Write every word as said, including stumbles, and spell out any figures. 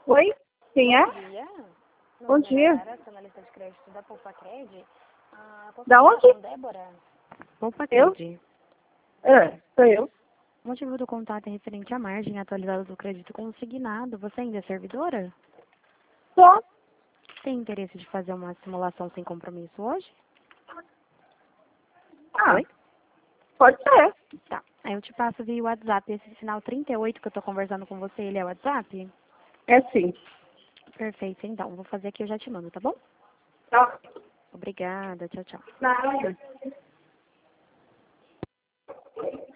Oi? Quem é? Bom dia. Meu Bom nome é dia. Nayara, sou analista de crédito da Poupa Cred. Ah, posso Da falar onde? com Débora? Poupa Eu? Cred. É, sou eu. O motivo do contato é referente à margem atualizada do crédito consignado. Você ainda é servidora? Só? Tem interesse de fazer uma simulação sem compromisso hoje? Ah, Oi? pode ser. Tá. Aí eu te passo via WhatsApp. Esse sinal trinta e oito que eu tô conversando com você, ele é WhatsApp? É sim. Perfeito, então. Vou fazer aqui e eu já te mando, tá bom? Tá. Obrigada. Tchau, tchau. Nada.